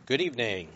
Good evening.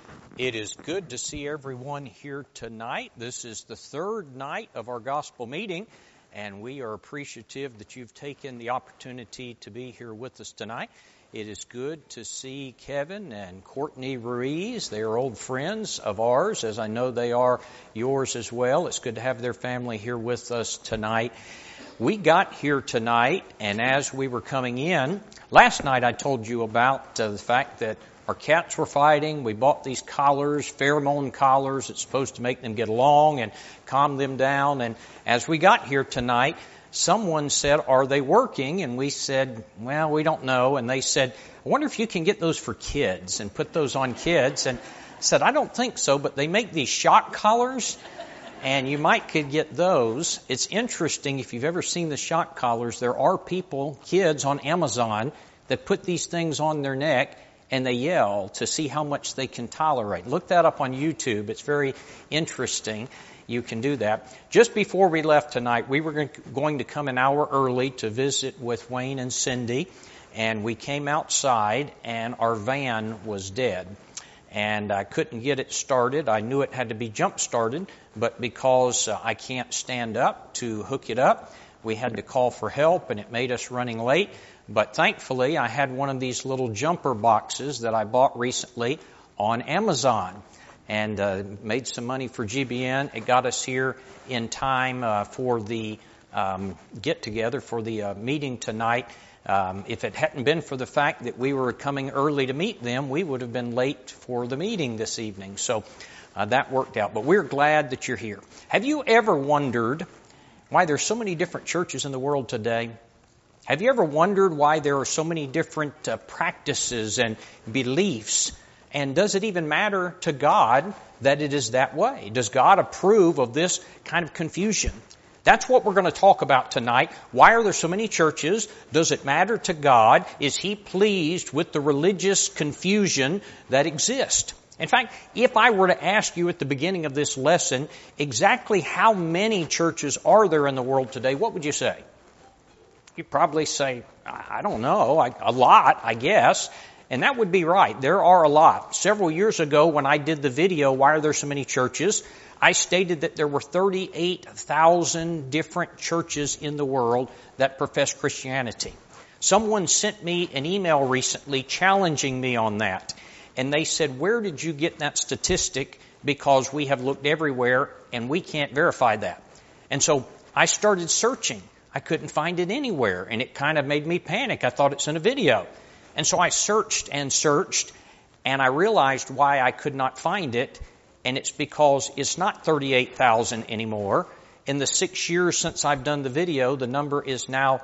It is good to see everyone here tonight. This is the third night of our gospel meeting, and we are appreciative that you've taken the opportunity to be here with us tonight. It is good to see Kevin and Courtney Ruiz. They are old friends of ours, as I know they are yours as well. It's good to have their family here with us tonight. We got here tonight, and as we were coming in, last night I told you about the fact that our cats were fighting. We bought these collars, pheromone collars. It's supposed to make them get along and calm them down. And as we got here tonight, someone said, "Are they working?" And we said, "Well, we don't know." And they said, "I wonder if you can get those for kids and put those on kids." And I said, "I don't think so, but they make these shock collars, and you could get those." It's interesting, if you've ever seen the shock collars, there are kids on Amazon, that put these things on their neck and they yell to see how much they can tolerate. Look that up on YouTube. It's very interesting. You can do that. Just before we left tonight, we were going to come an hour early to visit with Wayne and Cindy, and we came outside and our van was dead. And I couldn't get it started. I knew it had to be jump started, but because I can't stand up to hook it up, we had to call for help, and it made us running late. But thankfully, I had one of these little jumper boxes that I bought recently on Amazon and made some money for GBN. It got us here in time for the get-together, for the meeting tonight. If it hadn't been for the fact that we were coming early to meet them, we would have been late for the meeting this evening. So that worked out. But we're glad that you're here. Have you ever wondered why there's so many different churches in the world today? Have you ever wondered why there are so many different practices and beliefs? And does it even matter to God that it is that way? Does God approve of this kind of confusion? That's what we're going to talk about tonight. Why are there so many churches? Does it matter to God? Is He pleased with the religious confusion that exists? In fact, if I were to ask you at the beginning of this lesson exactly how many churches are there in the world today, what would you say? You'd probably say, I don't know, a lot, I guess. And that would be right. There are a lot. Several years ago when I did the video, Why Are There So Many Churches?, I stated that there were 38,000 different churches in the world that profess Christianity. Someone sent me an email recently challenging me on that. And they said, "Where did you get that statistic? Because we have looked everywhere and we can't verify that." And so I started searching. I couldn't find it anywhere, and it kind of made me panic. I thought it's in a video. And so I searched, and I realized why I could not find it, and it's because it's not 38,000 anymore. In the 6 years since I've done the video, the number is now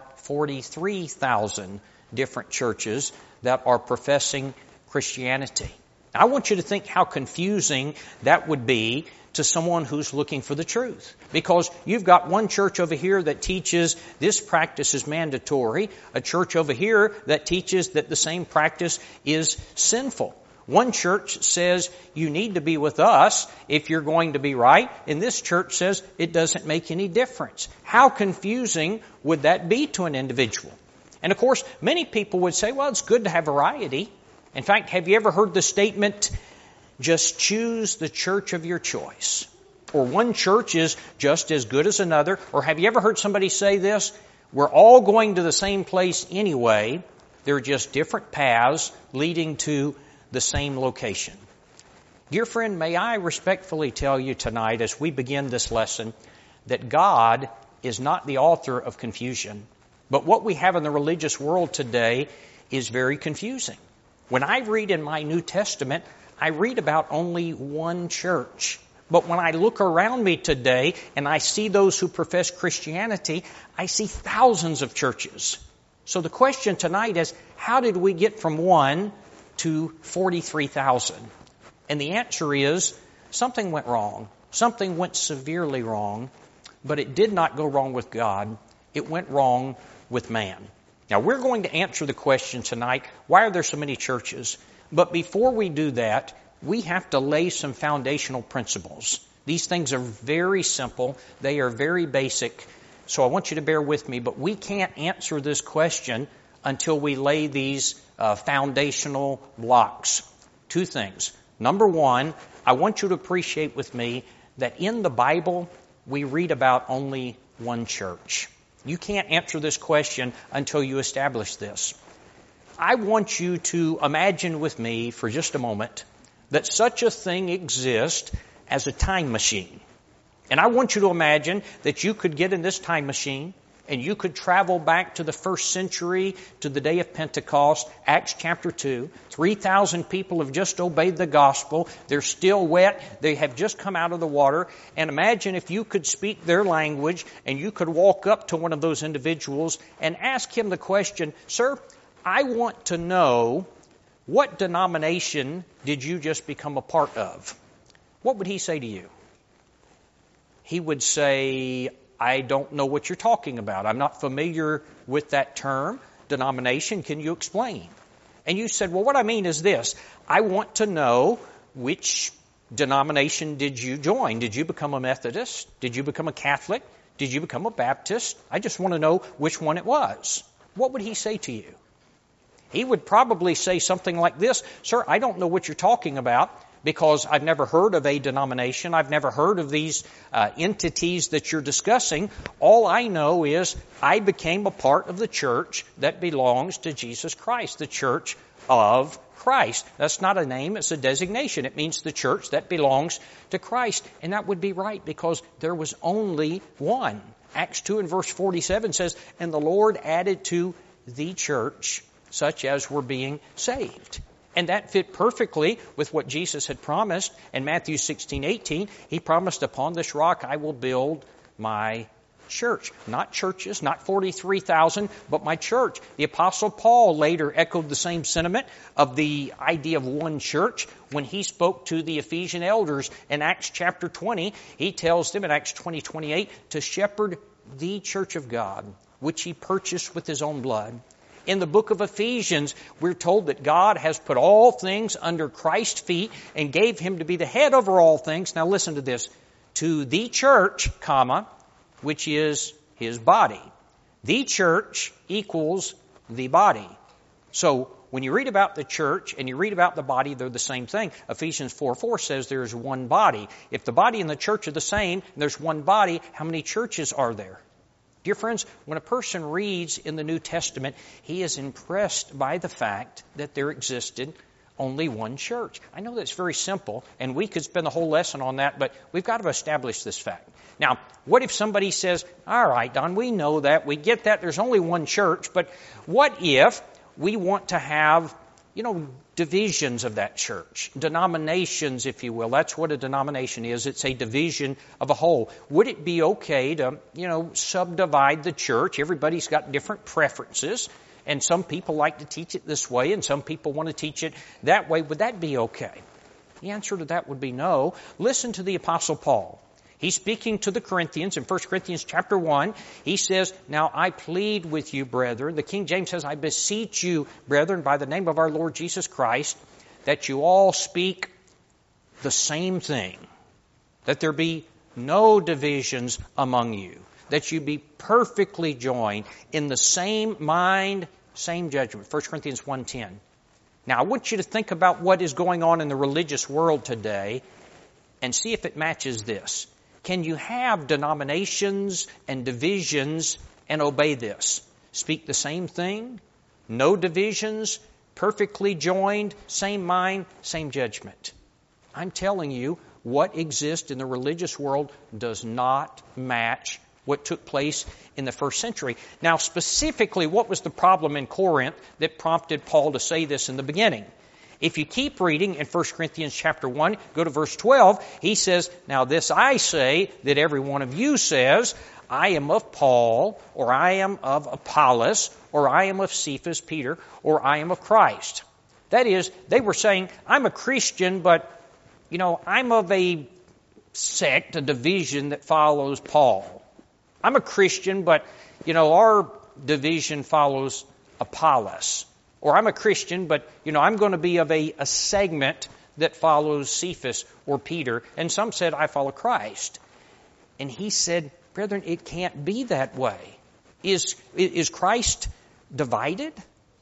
43,000 different churches that are professing Christianity. I want you to think how confusing that would be to someone who's looking for the truth. Because you've got one church over here that teaches this practice is mandatory, a church over here that teaches that the same practice is sinful. One church says you need to be with us if you're going to be right, and this church says it doesn't make any difference. How confusing would that be to an individual? And of course, many people would say, well, it's good to have variety. In fact, have you ever heard the statement, just choose the church of your choice? Or one church is just as good as another. Or have you ever heard somebody say this? We're all going to the same place anyway. They're just different paths leading to the same location. Dear friend, may I respectfully tell you tonight as we begin this lesson that God is not the author of confusion. But what we have in the religious world today is very confusing. When I read in my New Testament, I read about only one church. But when I look around me today and I see those who profess Christianity, I see thousands of churches. So the question tonight is, how did we get from 1 to 43,000? And the answer is, something went wrong. Something went severely wrong. But it did not go wrong with God. It went wrong with man. Now, we're going to answer the question tonight, why are there so many churches? But before we do that, we have to lay some foundational principles. These things are very simple. They are very basic. So I want you to bear with me, but we can't answer this question until we lay these foundational blocks. two things. Number one, I want you to appreciate with me that in the Bible, we read about only one church. You can't answer this question until you establish this. I want you to imagine with me for just a moment that such a thing exists as a time machine. And I want you to imagine that you could get in this time machine and you could travel back to the first century, to the day of Pentecost, Acts chapter 2. 3,000 people have just obeyed the gospel. They're still wet. They have just come out of the water. And imagine if you could speak their language and you could walk up to one of those individuals and ask him the question, "Sir, I want to know, what denomination did you just become a part of?" What would he say to you? He would say, "I don't know what you're talking about. I'm not familiar with that term, denomination. Can you explain?" And you said, "Well, what I mean is this. I want to know, which denomination did you join? Did you become a Methodist? Did you become a Catholic? Did you become a Baptist? I just want to know which one it was." What would he say to you? He would probably say something like this, "Sir, I don't know what you're talking about, because I've never heard of a denomination. I've never heard of these entities that you're discussing. All I know is I became a part of the church that belongs to Jesus Christ, the Church of Christ." That's not a name, it's a designation. It means the church that belongs to Christ. And that would be right, because there was only one. Acts 2 and verse 47 says, "And the Lord added to the church such as were being saved." And that fit perfectly with what Jesus had promised in Matthew 16:18. He promised, "Upon this rock I will build my church." Not churches, not 43,000, but my church. The Apostle Paul later echoed the same sentiment of the idea of one church when he spoke to the Ephesian elders in Acts chapter 20. He tells them in Acts 20:28 to shepherd the church of God, which he purchased with his own blood. In the book of Ephesians, we're told that God has put all things under Christ's feet and gave him to be the head over all things. Now listen to this. To the church, comma, which is his body. The church equals the body. So when you read about the church and you read about the body, they're the same thing. Ephesians 4:4 says there's one body. If the body and the church are the same, and there's one body, how many churches are there? Dear friends, when a person reads in the New Testament, he is impressed by the fact that there existed only one church. I know that's very simple, and we could spend the whole lesson on that, but we've got to establish this fact. Now, what if somebody says, "All right, Don, we know that, we get that, there's only one church, but what if we want to have, divisions of that church, denominations, if you will?" That's what a denomination is. It's a division of a whole. Would it be okay to, subdivide the church? Everybody's got different preferences, and some people like to teach it this way, and some people want to teach it that way. Would that be okay? The answer to that would be no. Listen to the Apostle Paul. He's speaking to the Corinthians in 1 Corinthians chapter 1. He says, "Now I plead with you, brethren." The King James says, "I beseech you, brethren, by the name of our Lord Jesus Christ, that you all speak the same thing, that there be no divisions among you, that you be perfectly joined in the same mind, same judgment." 1 Corinthians 1:10. Now I want you to think about what is going on in the religious world today and see if it matches this. Can you have denominations and divisions and obey this? Speak the same thing, no divisions, perfectly joined, same mind, same judgment. I'm telling you, what exists in the religious world does not match what took place in the first century. Now, specifically, what was the problem in Corinth that prompted Paul to say this in the beginning? If you keep reading in 1 Corinthians chapter 1, go to verse 12, he says, "Now this I say, that every one of you says, I am of Paul, or I am of Apollos, or I am of Cephas, Peter, or I am of Christ." That is, they were saying, "I'm a Christian, but, I'm of a sect, a division that follows Paul. I'm a Christian, but, our division follows Apollos. Or I'm a Christian, but, I'm going to be of a segment that follows Cephas or Peter." And some said, "I follow Christ." And he said, "Brethren, it can't be that way. Is Christ divided?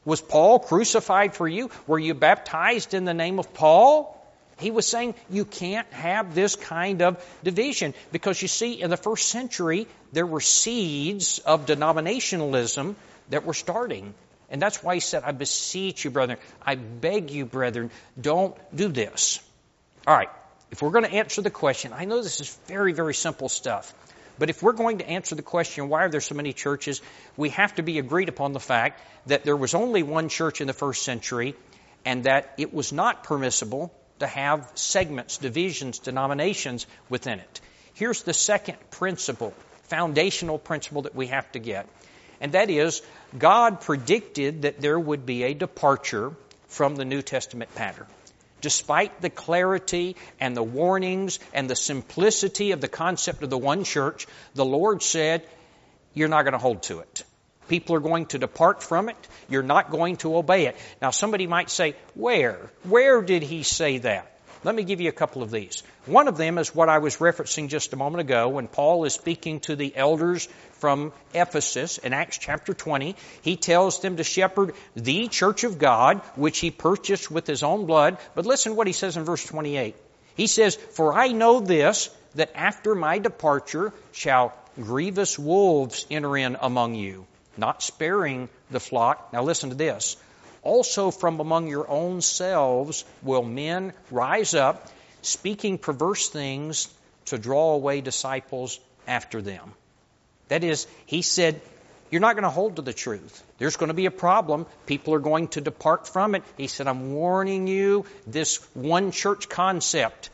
Was Paul crucified for you? Were you baptized in the name of Paul? He was saying you can't have this kind of division because you see, in the first century, there were seeds of denominationalism that were starting. And that's why he said, I beseech you, brethren, I beg you, brethren, don't do this. All right, if we're going to answer the question, I know this is very, very simple stuff, but if we're going to answer the question, why are there so many churches, we have to be agreed upon the fact that there was only one church in the first century and that it was not permissible to have segments, divisions, denominations within it. Here's the second principle, foundational principle that we have to get. And that is, God predicted that there would be a departure from the New Testament pattern. Despite the clarity and the warnings and the simplicity of the concept of the one church, the Lord said, you're not going to hold to it. People are going to depart from it. You're not going to obey it. Now, somebody might say, where? Where did he say that? Let me give you a couple of these. One of them is what I was referencing just a moment ago when Paul is speaking to the elders from Ephesus in Acts chapter 20. He tells them to shepherd the church of God, which he purchased with his own blood. But listen what he says in verse 28. He says, for I know this, that after my departure shall grievous wolves enter in among you, not sparing the flock. Now listen to this. Also from among your own selves will men rise up, speaking perverse things to draw away disciples after them. That is, he said, you're not going to hold to the truth. There's going to be a problem. People are going to depart from it. He said, I'm warning you, this one church concept,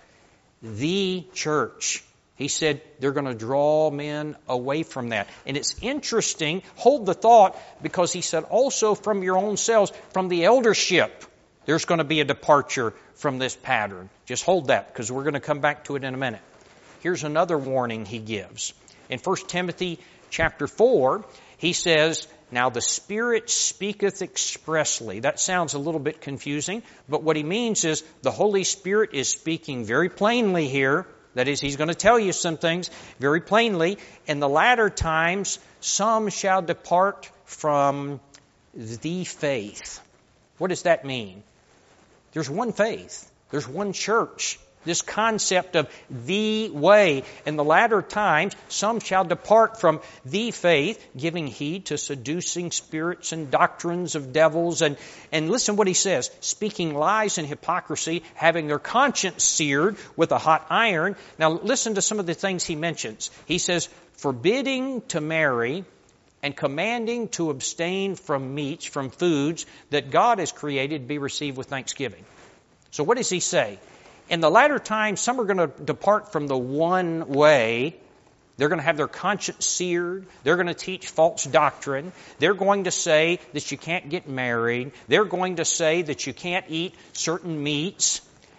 the church. He said they're going to draw men away from that. And it's interesting, hold the thought, because he said also from your own selves, from the eldership, there's going to be a departure from this pattern. Just hold that, because we're going to come back to it in a minute. Here's another warning he gives. In 1 Timothy chapter 4, he says, now the Spirit speaketh expressly. That sounds a little bit confusing, but what he means is the Holy Spirit is speaking very plainly here. That is, he's going to tell you some things very plainly. In the latter times, some shall depart from the faith. What does that mean? There's one faith. There's one church. This concept of the way. In the latter times, some shall depart from the faith, giving heed to seducing spirits and doctrines of devils. And listen what he says, speaking lies and hypocrisy, having their conscience seared with a hot iron. Now listen to some of the things he mentions. He says, forbidding to marry and commanding to abstain from meats, from foods that God has created be received with thanksgiving. So what does he say? In the latter times, some are going to depart from the one way. They're going to have their conscience seared. They're going to teach false doctrine. They're going to say that you can't get married. They're going to say that you can't eat certain meats.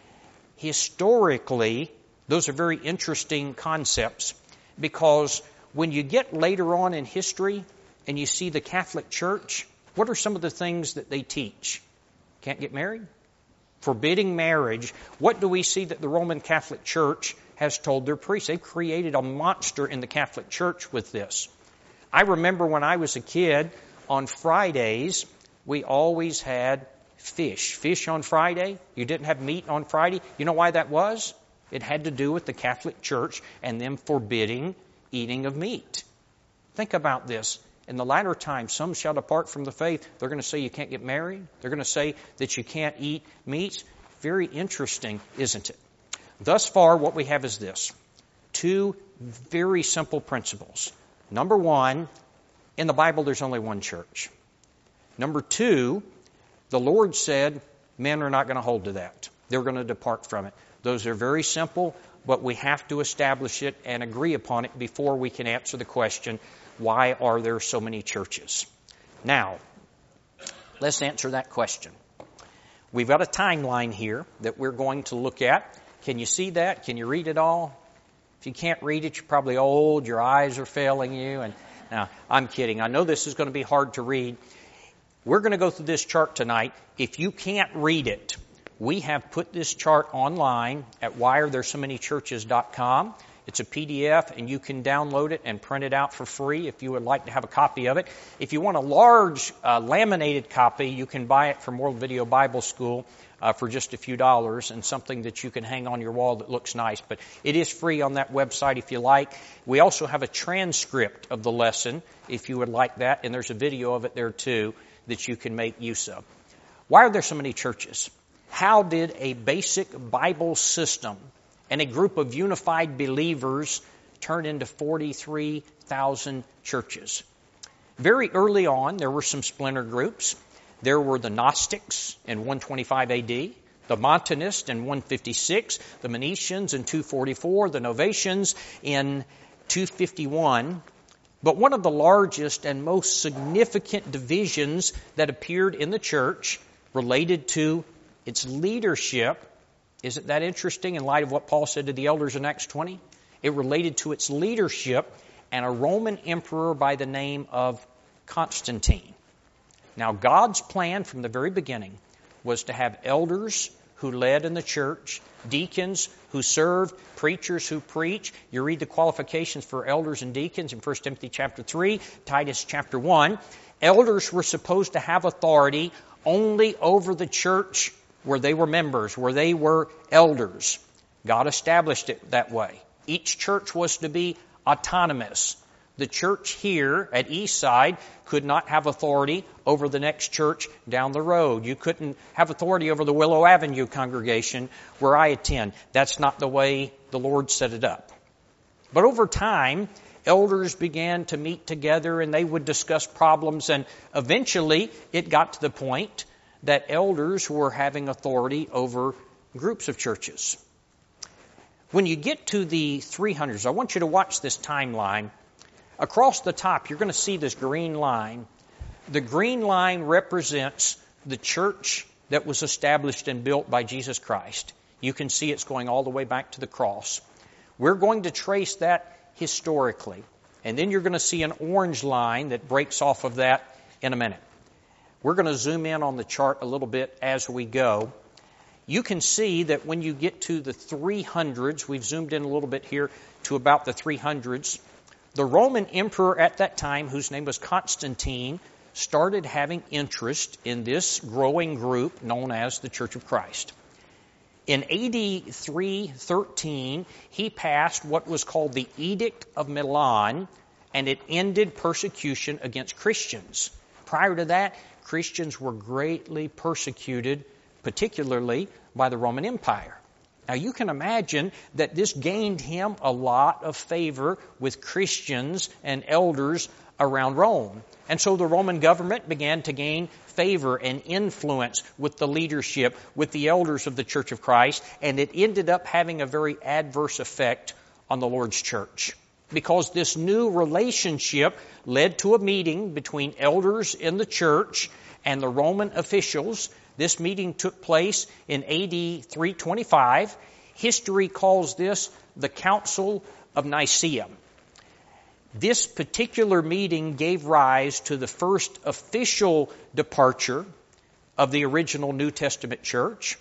Historically, those are very interesting concepts because when you get later on in history and you see the Catholic Church, what are some of the things that they teach? Can't get married? Forbidding marriage. What do we see that the Roman Catholic Church has told their priests? They've created a monster in the Catholic Church with this. I remember when I was a kid, on Fridays, we always had fish. Fish on Friday. You didn't have meat on Friday. You know why that was? It had to do with the Catholic Church and them forbidding eating of meat. Think about this. In the latter times, some shall depart from the faith. They're going to say you can't get married. They're going to say that you can't eat meats. Very interesting, isn't it? Thus far, what we have is this. Two very simple principles. Number one, in the Bible, there's only one church. Number two, the Lord said men are not going to hold to that. They're going to depart from it. Those are very simple, but we have to establish it and agree upon it before we can answer the question, why are there so many churches? Now, let's answer that question. We've got a timeline here that we're going to look at. Can you see that? Can you read it all? If you can't read it, you're probably old, your eyes are failing you. And now, I'm kidding. I know this is going to be hard to read. We're going to go through this chart tonight. If you can't read it, we have put this chart online at whyareththeresomanychurches.com. It's a PDF, and you can download it and print it out for free if you would like to have a copy of it. If you want a large laminated copy, you can buy it from World Video Bible School for just a few dollars, and something that you can hang on your wall that looks nice. But it is free on that website if you like. We also have a transcript of the lesson if you would like that, and there's a video of it there too that you can make use of. Why are there so many churches? How did a basic Bible system and a group of unified believers turn into 43,000 churches? Very early on, there were some splinter groups. There were the Gnostics in 125 AD, the Montanists in 156, the Manichaeans in 244, the Novatians in 251. But one of the largest and most significant divisions that appeared in the church related to its leadership. Isn't that interesting in light of what Paul said to the elders in Acts 20? It related to its leadership and a Roman emperor by the name of Constantine. Now, God's plan from the very beginning was to have elders who led in the church, deacons who served, preachers who preach. You read the qualifications for elders and deacons in 1 Timothy chapter 3, Titus chapter 1. Elders were supposed to have authority only over the church where they were members, where they were elders. God established it that way. Each church was to be autonomous. The church here at Eastside could not have authority over the next church down the road. You couldn't have authority over the Willow Avenue congregation where I attend. That's not the way the Lord set it up. But over time, elders began to meet together and they would discuss problems, and eventually it got to the point that elders were having authority over groups of churches. When you get to the 300s, I want you to watch this timeline. Across the top, you're going to see this green line. The green line represents the church that was established and built by Jesus Christ. You can see it's going all the way back to the cross. We're going to trace that historically. And then you're going to see an orange line that breaks off of that in a minute. We're going to zoom in on the chart a little bit as we go. You can see that when you get to the 300s, we've zoomed in a little bit here to about the 300s, the Roman emperor at that time, whose name was Constantine, started having interest in this growing group known as the Church of Christ. In AD 313, he passed what was called the Edict of Milan, and it ended persecution against Christians. Prior to that, Christians were greatly persecuted, particularly by the Roman Empire. Now, you can imagine that this gained him a lot of favor with Christians and elders around Rome. And so the Roman government began to gain favor and influence with the leadership, with the elders of the Church of Christ, and it ended up having a very adverse effect on the Lord's church. Because this new relationship led to a meeting between elders in the church and the Roman officials. This meeting took place in AD 325. History calls this the Council of Nicaea. This particular meeting gave rise to the first official departure of the original New Testament church.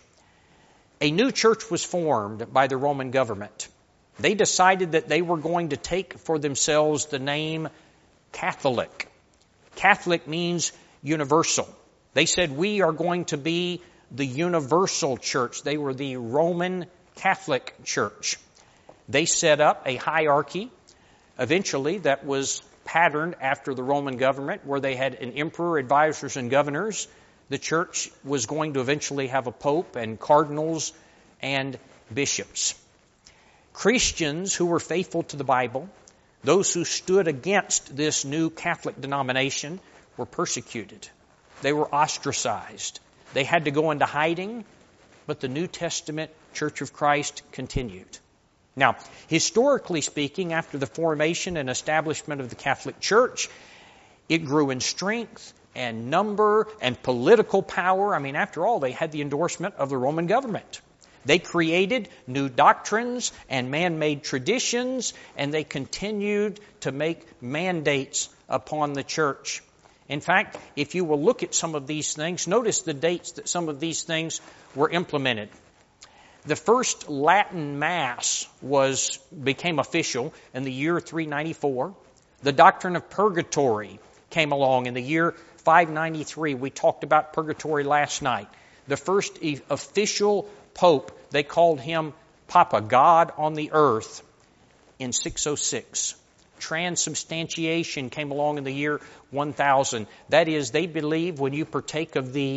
A new church was formed by the Roman government. They decided that they were going to take for themselves the name Catholic. Catholic means universal. They said, we are going to be the universal church. They were the Roman Catholic Church. They set up a hierarchy, eventually, that was patterned after the Roman government, where they had an emperor, advisors, and governors. The church was going to eventually have a pope and cardinals and bishops. Christians who were faithful to the Bible, those who stood against this new Catholic denomination, were persecuted. They were ostracized. They had to go into hiding, but the New Testament Church of Christ continued. Now, historically speaking, after the formation and establishment of the Catholic Church, it grew in strength and number and political power. I mean, after all, they had the endorsement of the Roman government. They created new doctrines and man-made traditions, and they continued to make mandates upon the church. In fact, if you will look at some of these things, notice the dates that some of these things were implemented. The first Latin Mass became official in the year 394. The doctrine of purgatory came along in the year 593. We talked about purgatory last night. The first official pope, they called him Papa, God on the earth, in 606. Transubstantiation came along in the year 1000. That is, they believe when you partake of the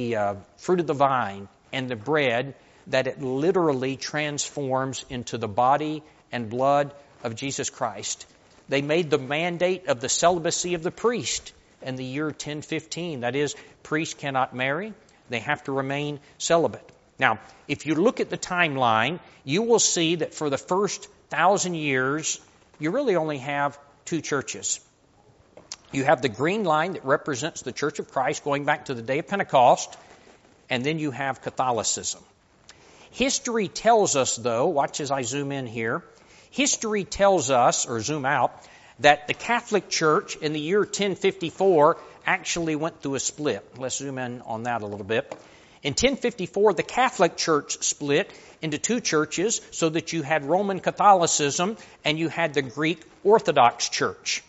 fruit of the vine and the bread, that it literally transforms into the body and blood of Jesus Christ. They made the mandate of the celibacy of the priest in the year 1015. That is, priests cannot marry. They have to remain celibate. Now, if you look at the timeline, you will see that for the first 1,000 years, you really only have two churches. You have the green line that represents the Church of Christ going back to the day of Pentecost, and then you have Catholicism. History tells us, though, watch as I zoom in here, history tells us, or zoom out, that the Catholic Church in the year 1054 actually went through a split. Let's zoom in on that a little bit. In 1054, the Catholic Church split into two churches so that you had Roman Catholicism and you had the Greek Orthodox Church.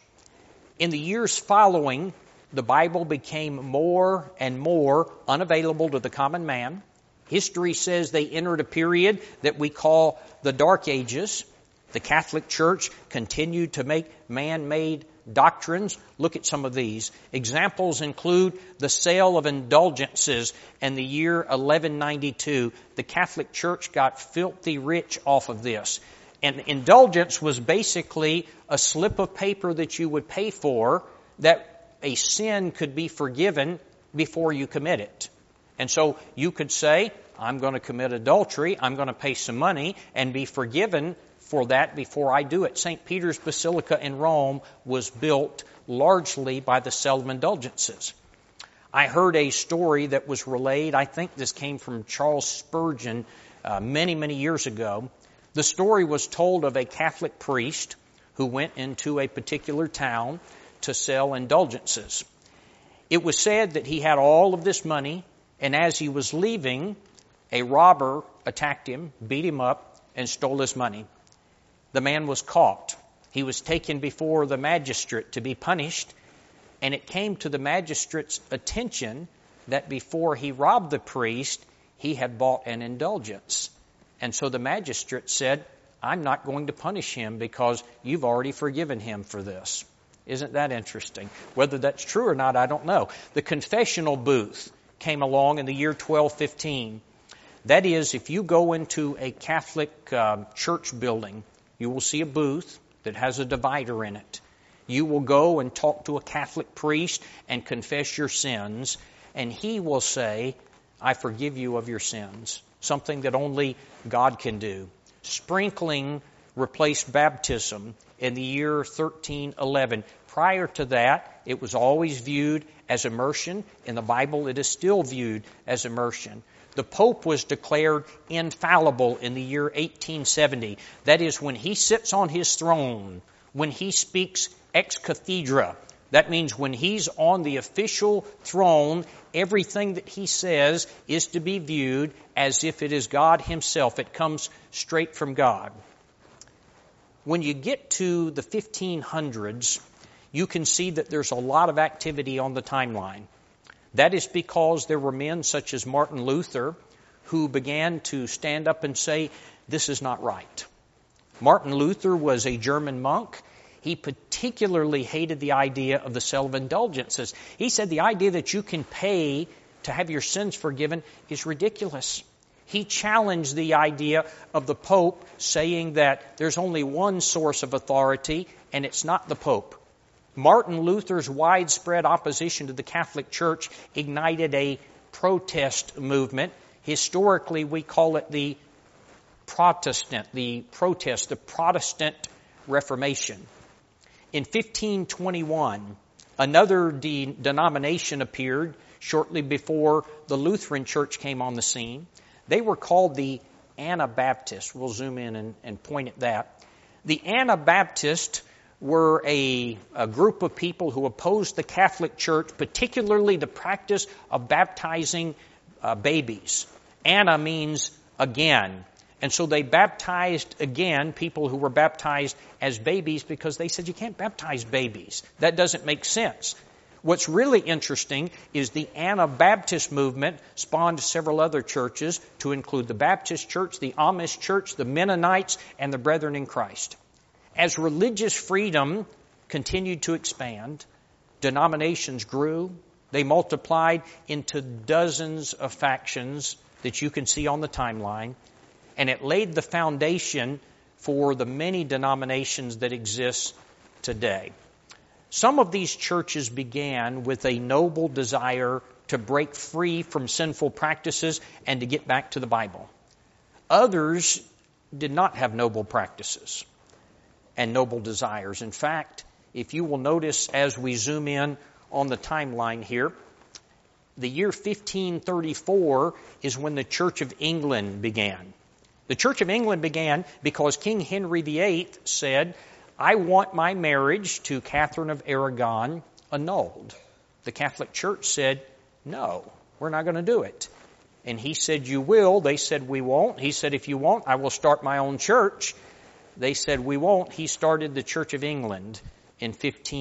In the years following, the Bible became more and more unavailable to the common man. History says they entered a period that we call the Dark Ages. The Catholic Church continued to make man-made doctrines. Look at some of these. Examples include the sale of indulgences in the year 1192. The Catholic Church got filthy rich off of this. And indulgence was basically a slip of paper that you would pay for that a sin could be forgiven before you commit it. And so you could say, I'm going to commit adultery, I'm going to pay some money and be forgiven for that before I do it. St. Peter's Basilica in Rome was built largely by the sale of indulgences. I heard a story that was relayed, I think this came from Charles Spurgeon many, many years ago. The story was told of a Catholic priest who went into a particular town to sell indulgences. It was said that he had all of this money, and as he was leaving, a robber attacked him, beat him up, and stole his money. The man was caught. He was taken before the magistrate to be punished, and it came to the magistrate's attention that before he robbed the priest, he had bought an indulgence. And so the magistrate said, I'm not going to punish him because you've already forgiven him for this. Isn't that interesting? Whether that's true or not, I don't know. The confessional booth came along in the year 1215. That is, if you go into a Catholic church building, you will see a booth that has a divider in it. You will go and talk to a Catholic priest and confess your sins, and he will say, I forgive you of your sins, something that only God can do. Sprinkling replaced baptism in the year 1311. Prior to that, it was always viewed as immersion. In the Bible, it is still viewed as immersion. The Pope was declared infallible in the year 1870. That is, when he sits on his throne, when he speaks ex cathedra, that means when he's on the official throne, everything that he says is to be viewed as if it is God himself. It comes straight from God. When you get to the 1500s, you can see that there's a lot of activity on the timeline. That is because there were men such as Martin Luther who began to stand up and say, this is not right. Martin Luther was a German monk. He particularly hated the idea of the sale of indulgences. He said the idea that you can pay to have your sins forgiven is ridiculous. He challenged the idea of the Pope saying that there's only one source of authority and it's not the Pope. Martin Luther's widespread opposition to the Catholic Church ignited a protest movement. Historically, we call it the Protestant Reformation. In 1521, another denomination appeared shortly before the Lutheran Church came on the scene. They were called the Anabaptists. We'll zoom in and point at that. The Anabaptists were a group of people who opposed the Catholic Church, particularly the practice of baptizing babies. Anna means again. And so they baptized again people who were baptized as babies because they said you can't baptize babies. That doesn't make sense. What's really interesting is the Anabaptist movement spawned several other churches to include the Baptist Church, the Amish Church, the Mennonites, and the Brethren in Christ. As religious freedom continued to expand, denominations grew. They multiplied into dozens of factions that you can see on the timeline. And it laid the foundation for the many denominations that exist today. Some of these churches began with a noble desire to break free from sinful practices and to get back to the Bible. Others did not have noble practices and noble desires. In fact, if you will notice as we zoom in on the timeline here, the year 1534 is when the Church of England began. The Church of England began because King Henry VIII said, I want my marriage to Catherine of Aragon annulled. The Catholic Church said, no, we're not going to do it. And he said, you will. They said, we won't. He said, if you won't, I will start my own church. They said, we won't. He started the Church of England in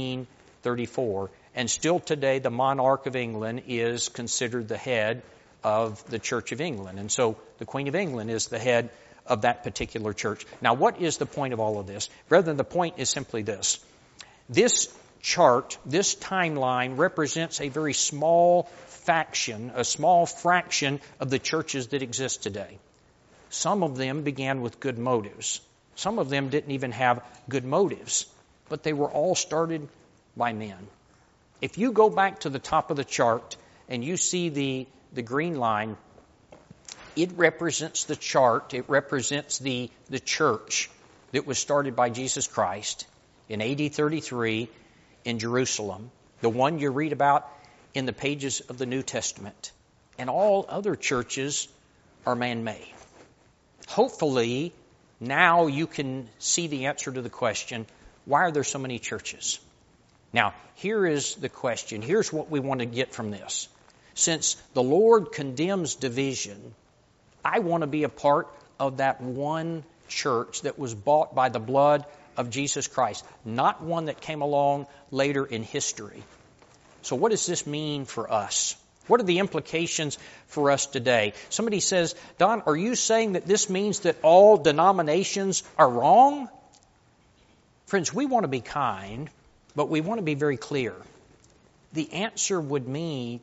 1534. And still today, the monarch of England is considered the head of the Church of England. And so the Queen of England is the head of that particular church. Now, what is the point of all of this? Brethren, the point is simply this. This chart, this timeline represents a very small faction, a small fraction of the churches that exist today. Some of them began with good motives. Some of them didn't even have good motives, but they were all started by men. If you go back to the top of the chart and you see the green line, it represents the chart. It represents the church that was started by Jesus Christ in AD 33 in Jerusalem, the one you read about in the pages of the New Testament. And all other churches are man-made. Hopefully, now you can see the answer to the question, why are there so many churches? Now, here is the question. Here's what we want to get from this. Since the Lord condemns division, I want to be a part of that one church that was bought by the blood of Jesus Christ, not one that came along later in history. So what does this mean for us? What are the implications for us today? Somebody says, Don, are you saying that this means that all denominations are wrong? Friends, we want to be kind, but we want to be very clear. The answer would be,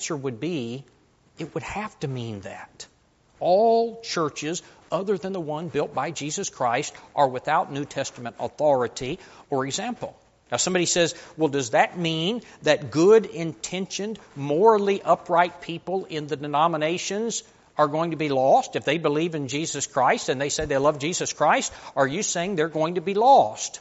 it would have to mean that. All churches, other than the one built by Jesus Christ, are without New Testament authority or example. Now somebody says, well, does that mean that good-intentioned, morally upright people in the denominations are going to be lost? If they believe in Jesus Christ and they say they love Jesus Christ, are you saying they're going to be lost?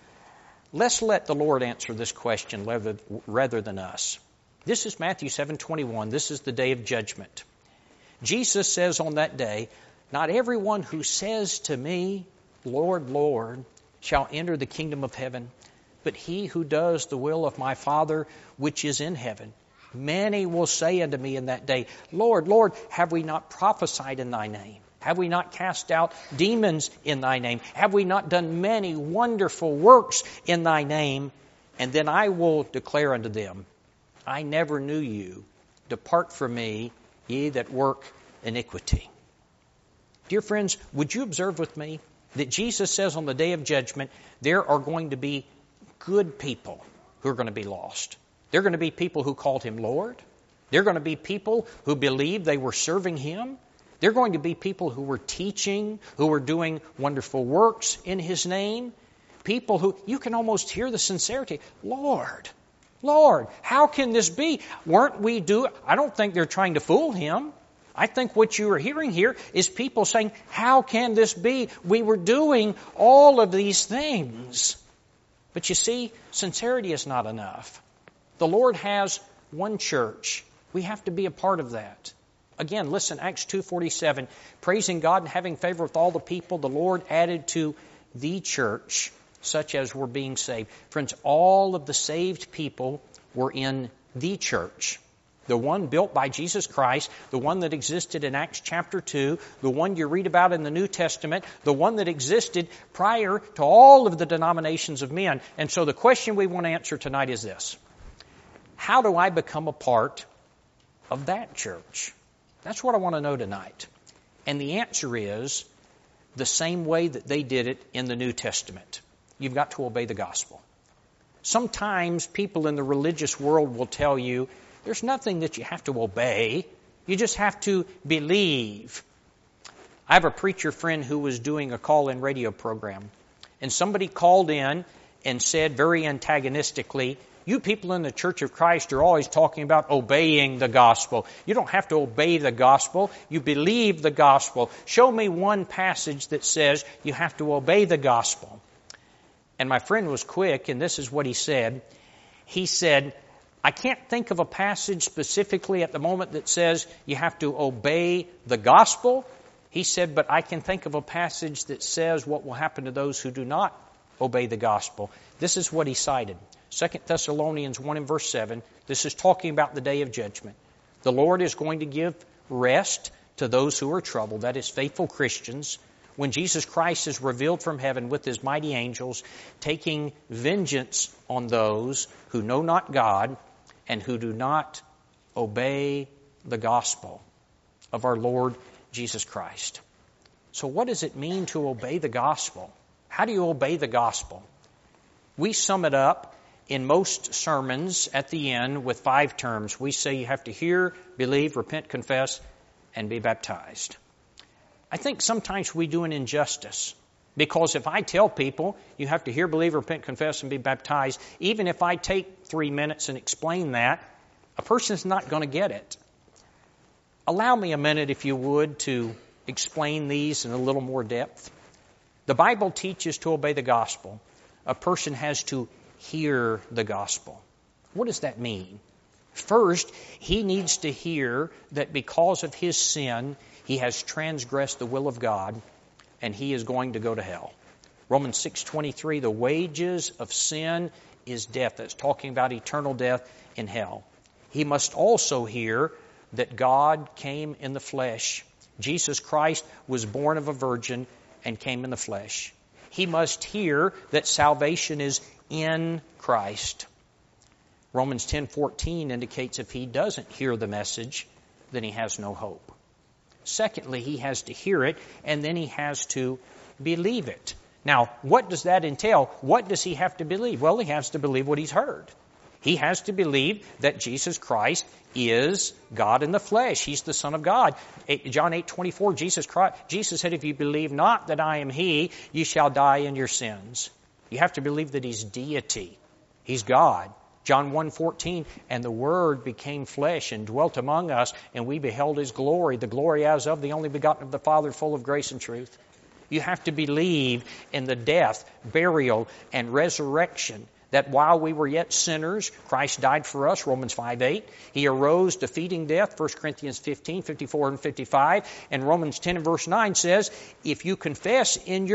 Let's let the Lord answer this question rather than us. This is Matthew 7:21. This is the day of judgment. Jesus says on that day, not everyone who says to me, Lord, Lord, shall enter the kingdom of heaven, but he who does the will of my Father which is in heaven. Many will say unto me in that day, Lord, Lord, have we not prophesied in thy name? Have we not cast out demons in thy name? Have we not done many wonderful works in thy name? And then I will declare unto them, I never knew you. Depart from me, ye that work iniquity. Dear friends, would you observe with me that Jesus says on the day of judgment, there are going to be good people who are going to be lost. They're going to be people who called him Lord. They're going to be people who believed they were serving him. They're going to be people who were teaching, who were doing wonderful works in his name. People who, you can almost hear the sincerity. Lord, Lord, how can this be? Weren't we I don't think they're trying to fool him. I think what you are hearing here is people saying, how can this be? We were doing all of these things. But you see, sincerity is not enough. The Lord has one church. We have to be a part of that. Again, listen, Acts 2:47, praising God and having favor with all the people, the Lord added to the church such as were being saved. Friends, all of the saved people were in the church. the one built by Jesus Christ, the one that existed in Acts chapter 2, the one you read about in the New Testament, the one that existed prior to all of the denominations of men. And so the question we want to answer tonight is this: how do I become a part of that church? That's what I want to know tonight. And the answer is the same way that they did it in the New Testament. You've got to obey the gospel. Sometimes people in the religious world will tell you there's nothing that you have to obey. You just have to believe. I have a preacher friend who was doing a call-in radio program, and somebody called in and said very antagonistically, "You people in the Church of Christ are always talking about obeying the gospel. You don't have to obey the gospel. You believe the gospel. Show me one passage that says you have to obey the gospel." And my friend was quick, and this is what he said. He said, "I can't think of a passage specifically at the moment that says you have to obey the gospel." He said, "But I can think of a passage that says what will happen to those who do not obey the gospel." This is what he cited. 2 Thessalonians 1 and verse 7. This is talking about the day of judgment. The Lord is going to give rest to those who are troubled, that is, faithful Christians, when Jesus Christ is revealed from heaven with his mighty angels, taking vengeance on those who know not God and who do not obey the gospel of our Lord Jesus Christ. So what does it mean to obey the gospel? How do you obey the gospel? We sum it up in most sermons at the end with 5 terms. We say you have to hear, believe, repent, confess, and be baptized. I think sometimes we do an injustice, because if I tell people you have to hear, believe, repent, confess, and be baptized, even if I take 3 minutes and explain that, a person is not going to get it. Allow me a minute, if you would, to explain these in a little more depth. The Bible teaches to obey the gospel. A person has to hear the gospel. What does that mean? First, he needs to hear that because of his sin, he has transgressed the will of God, and he is going to go to hell. Romans 6:23, the wages of sin is death. That's talking about eternal death in hell. He must also hear that God came in the flesh. Jesus Christ was born of a virgin and came in the flesh. He must hear that salvation is in Christ. Romans 10:14 indicates if he doesn't hear the message, then he has no hope. Secondly, he has to hear it, and then he has to believe it. Now, what does that entail? What does he have to believe? Well, he has to believe what he's heard. He has to believe that Jesus Christ is God in the flesh. He's the Son of God. John 8:24, Jesus said, "If you believe not that I am He, you shall die in your sins." You have to believe that He's deity. He's God. John 1:14, "And the Word became flesh and dwelt among us, and we beheld His glory, the glory as of the only begotten of the Father, full of grace and truth." You have to believe in the death, burial, and resurrection, that while we were yet sinners, Christ died for us, Romans 5:8. He arose defeating death, 1 Corinthians 15:54 and 55. And Romans 10 and verse 9 says, if you confess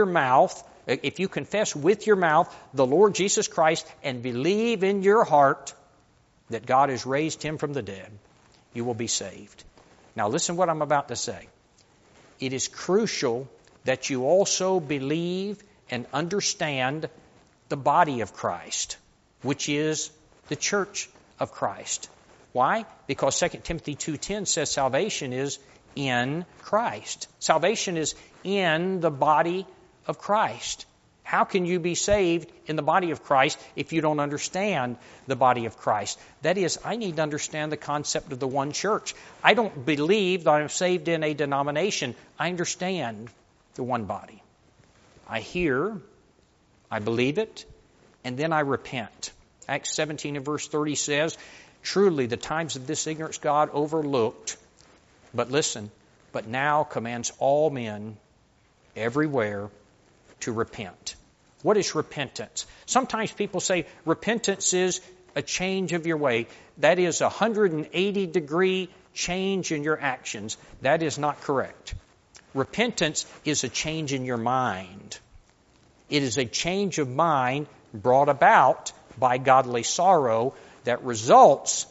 with your mouth the Lord Jesus Christ and believe in your heart that God has raised Him from the dead, you will be saved. Now listen what I'm about to say. It is crucial that you also believe and understand the body of Christ, which is the church of Christ. Why? Because 2 Timothy 2:10 says salvation is in Christ. Salvation is in the body of Christ. How can you be saved in the body of Christ if you don't understand the body of Christ? That is, I need to understand the concept of the one church. I don't believe that I'm saved in a denomination. I understand the one body. I hear, I believe it, and then I repent. Acts 17 and verse 30 says, truly the times of this ignorance God overlooked, but listen, but now commands all men everywhere to repent. What is repentance? Sometimes people say repentance is a change of your way. That is a 180-degree change in your actions. That is not correct. Repentance is a change in your mind. It is a change of mind brought about by godly sorrow that results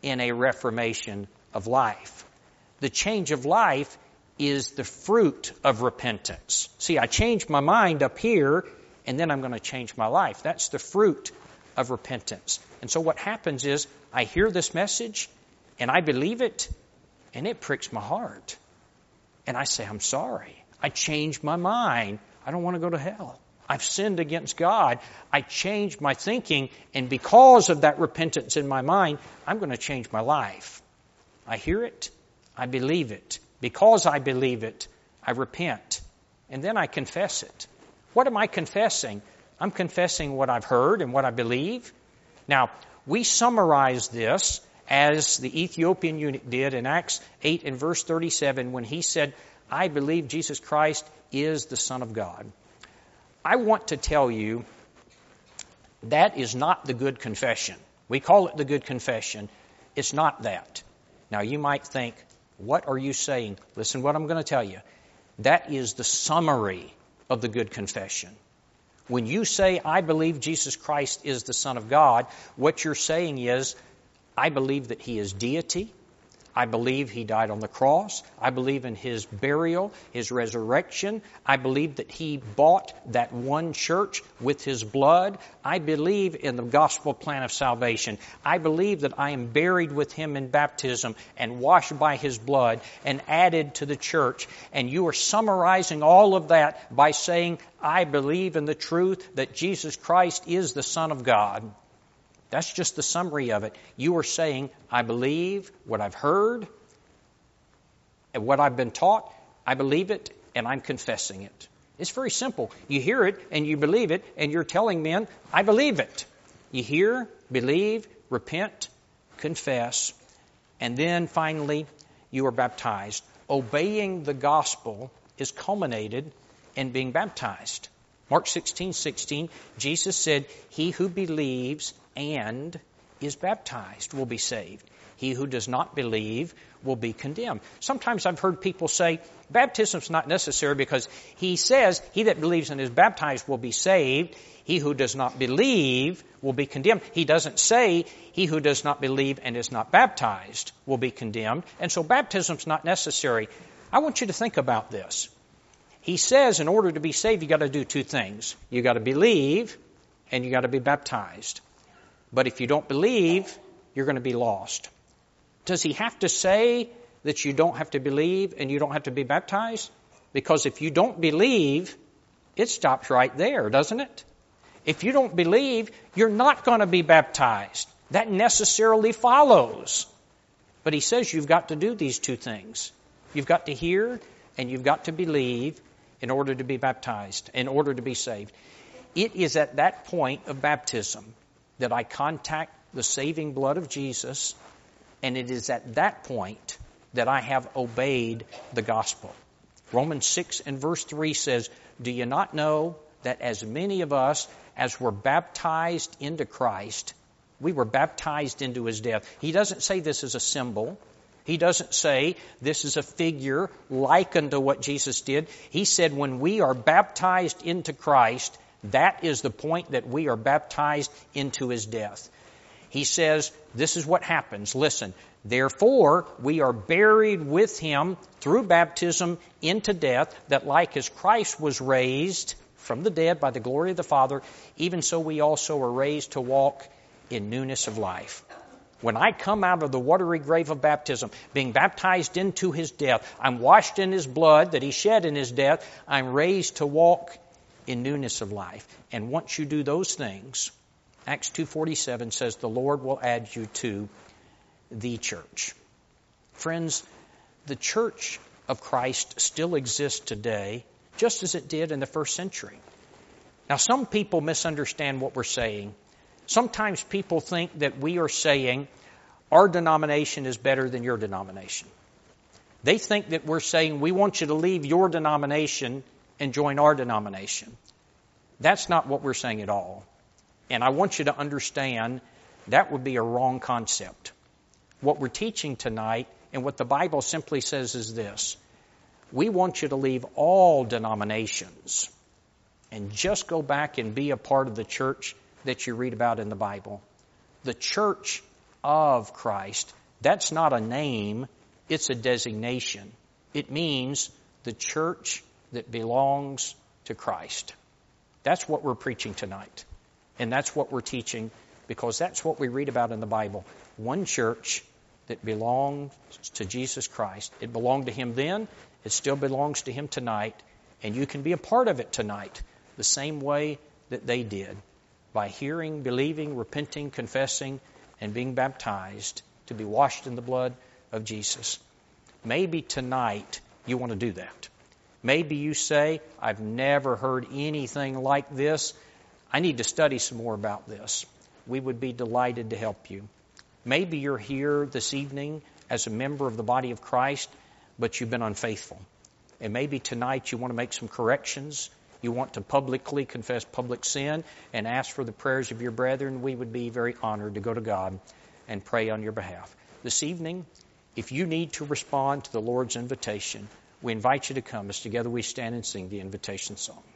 in a reformation of life. The change of life is the fruit of repentance. See, I changed my mind up here, and then I'm going to change my life. That's the fruit of repentance. And so what happens is I hear this message, and I believe it, and it pricks my heart. And I say, I'm sorry. I changed my mind. I don't want to go to hell. I've sinned against God. I changed my thinking, and because of that repentance in my mind, I'm going to change my life. I hear it. I believe it. Because I believe it, I repent. And then I confess it. What am I confessing? I'm confessing what I've heard and what I believe. Now, we summarize this as the Ethiopian eunuch did in Acts 8 and verse 37 when he said, I believe Jesus Christ is the Son of God. I want to tell you that is not the good confession. We call it the good confession. It's not that. Now, you might think, what are you saying? Listen what I'm going to tell you. That is the summary of the good confession. When you say, I believe Jesus Christ is the Son of God, what you're saying is, I believe that He is deity. I believe He died on the cross. I believe in His burial, His resurrection. I believe that He bought that one church with His blood. I believe in the gospel plan of salvation. I believe that I am buried with Him in baptism and washed by His blood and added to the church. And you are summarizing all of that by saying, I believe in the truth that Jesus Christ is the Son of God. That's just the summary of it. You are saying, I believe what I've heard and what I've been taught. I believe it, and I'm confessing it. It's very simple. You hear it, and you believe it, and you're telling men, I believe it. You hear, believe, repent, confess, and then finally, you are baptized. Obeying the gospel is culminated in being baptized. Mark 16:16, Jesus said, he who believes and is baptized will be saved. He who does not believe will be condemned. Sometimes I've heard people say, baptism's not necessary because he says, he that believes and is baptized will be saved. He who does not believe will be condemned. He doesn't say, he who does not believe and is not baptized will be condemned. And so baptism's not necessary. I want you to think about this. He says in order to be saved, you got to do two things. You got to believe and you got to be baptized. But if you don't believe, you're going to be lost. Does he have to say that you don't have to believe and you don't have to be baptized? Because if you don't believe, it stops right there, doesn't it? If you don't believe, you're not going to be baptized. That necessarily follows. But he says you've got to do these two things. You've got to hear and you've got to believe in order to be baptized, in order to be saved. It is at that point of baptism that I contact the saving blood of Jesus, and it is at that point that I have obeyed the gospel. Romans 6 and verse 3 says, do you not know that as many of us as were baptized into Christ, we were baptized into His death? He doesn't say this is a symbol. He doesn't say this is a figure like unto what Jesus did. He said when we are baptized into Christ, that is the point that we are baptized into His death. He says, this is what happens. Listen, therefore, we are buried with Him through baptism into death, that like as Christ was raised from the dead by the glory of the Father, even so we also are raised to walk in newness of life. When I come out of the watery grave of baptism, being baptized into His death, I'm washed in His blood that He shed in His death, I'm raised to walk in newness of life. And once you do those things, Acts 2:47 says the Lord will add you to the church. Friends, the church of Christ still exists today, just as it did in the first century. Now, some people misunderstand what we're saying. Sometimes people think that we are saying our denomination is better than your denomination. They think that we're saying we want you to leave your denomination and join our denomination. That's not what we're saying at all. And I want you to understand that would be a wrong concept. What we're teaching tonight and what the Bible simply says is this. We want you to leave all denominations and just go back and be a part of the church that you read about in the Bible. The church of Christ. That's not a name, it's a designation. It means the church that belongs to Christ. That's what we're preaching tonight. And that's what we're teaching, because that's what we read about in the Bible. One church that belongs to Jesus Christ. It belonged to Him then. It still belongs to Him tonight. And you can be a part of it tonight the same way that they did, by hearing, believing, repenting, confessing, and being baptized to be washed in the blood of Jesus. Maybe tonight you want to do that. Maybe you say, I've never heard anything like this. I need to study some more about this. We would be delighted to help you. Maybe you're here this evening as a member of the body of Christ, but you've been unfaithful. And maybe tonight you want to make some corrections. You want to publicly confess public sin and ask for the prayers of your brethren. We would be very honored to go to God and pray on your behalf. This evening, if you need to respond to the Lord's invitation, we invite you to come as together we stand and sing the invitation song.